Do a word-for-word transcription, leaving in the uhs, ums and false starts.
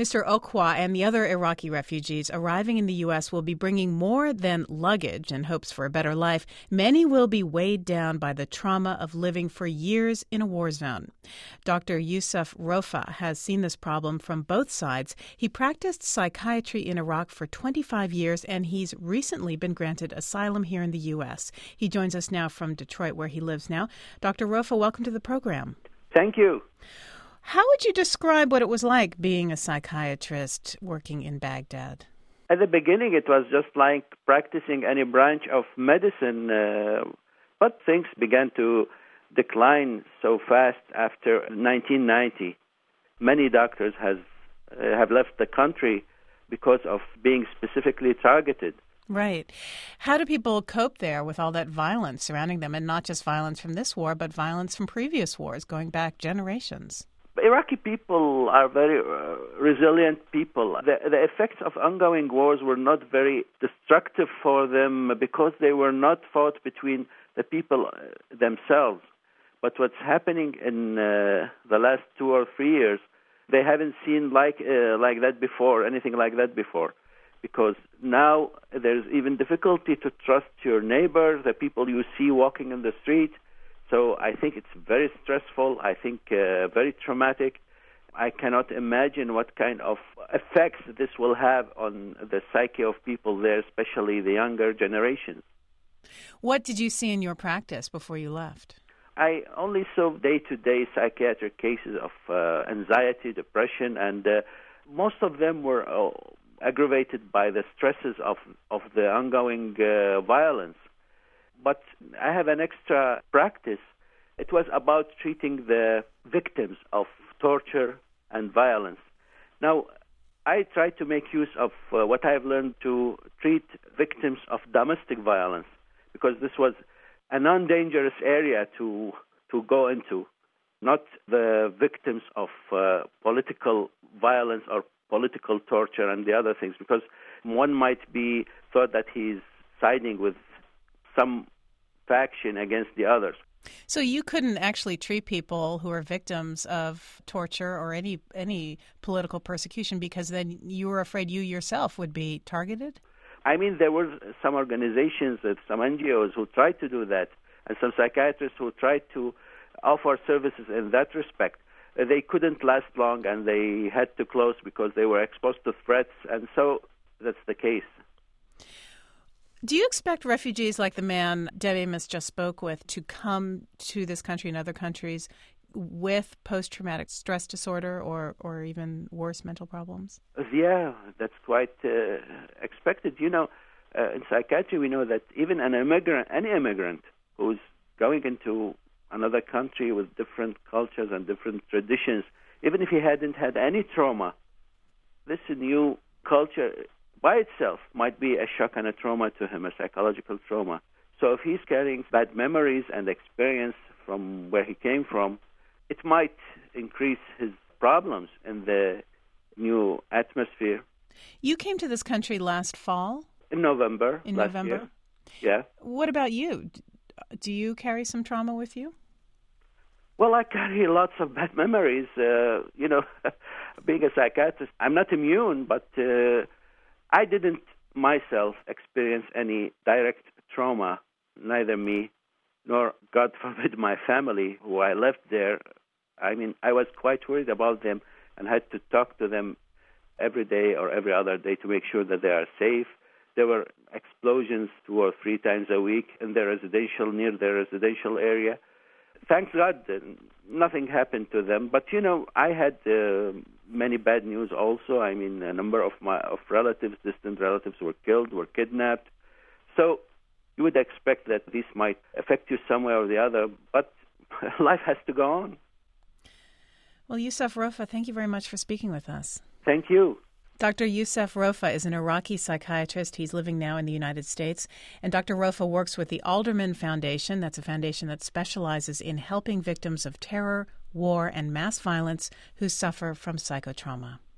Mister Okwa and the other Iraqi refugees arriving in the U S will be bringing more than luggage and hopes for a better life. Many will be weighed down by the trauma of living for years in a war zone. Doctor Yusuf Rofa has seen this problem from both sides. He practiced psychiatry in Iraq for twenty-five years, and he's recently been granted asylum here in the U S. He joins us now from Detroit, where he lives now. Doctor Rofa, welcome to the program. Thank you. How would you describe what it was like being a psychiatrist working in Baghdad? At the beginning, it was just like practicing any branch of medicine, uh, but things began to decline so fast after nineteen ninety. Many doctors has, uh, have left the country because of being specifically targeted. Right. How do people cope there with all that violence surrounding them, and not just violence from this war, but violence from previous wars going back generations? Iraqi people are very uh, resilient people. The, the effects of ongoing wars were not very destructive for them because they were not fought between the people themselves. But what's happening in uh, the last two or three years, they haven't seen like uh, like that before, anything like that before. Because now there's even difficulty to trust your neighbor, the people you see walking in the street. So I think it's very stressful, I think uh, very traumatic. I cannot imagine what kind of effects this will have on the psyche of people there, especially the younger generations. What did you see in your practice before you left? I only saw day-to-day psychiatric cases of uh, anxiety, depression, and uh, most of them were uh, aggravated by the stresses of, of the ongoing uh, violence. But I have an extra practice. It was about treating the victims of torture and violence. Now, I try to make use of uh, what I have learned to treat victims of domestic violence, because this was a non-dangerous area to to go into, not the victims of uh, political violence or political torture and the other things, because one might be thought that he's siding with some faction against the others. So you couldn't actually treat people who are victims of torture or any any political persecution because then you were afraid you yourself would be targeted? I mean, there were some organizations, some N G Os who tried to do that, and some psychiatrists who tried to offer services in that respect. They couldn't last long, and they had to close because they were exposed to threats, and so that's the case. Do you expect refugees like the man Debbie Amos just spoke with to come to this country and other countries with post-traumatic stress disorder or, or even worse mental problems? Yeah, that's quite uh, expected. You know, uh, in psychiatry we know that even an immigrant, any immigrant who's going into another country with different cultures and different traditions, even if he hadn't had any trauma, this new culture by itself might be a shock and a trauma to him, a psychological trauma. So if he's carrying bad memories and experience from where he came from, it might increase his problems in the new atmosphere. You came to this country last fall? In November. In last November? Year. Yeah. What about you? Do you carry some trauma with you? Well, I carry lots of bad memories. Uh, you know, being a psychiatrist, I'm not immune, but uh, I didn't myself experience any direct trauma, neither me nor, God forbid, my family, who I left there. I mean, I was quite worried about them and had to talk to them every day or every other day to make sure that they are safe. There were explosions two or three times a week in their residential, near their residential area. Thank God, nothing happened to them. But, you know, I had uh, many bad news also. I mean, a number of my of relatives, distant relatives, were killed, were kidnapped. So you would expect that this might affect you some way or the other, but life has to go on. Well, Yusuf Rofa, thank you very much for speaking with us. Thank you. Doctor Yusuf Rofa is an Iraqi psychiatrist. He's living now in the United States. And Doctor Rofa works with the Alderman Foundation. That's a foundation that specializes in helping victims of terror, war, and mass violence who suffer from psychotrauma.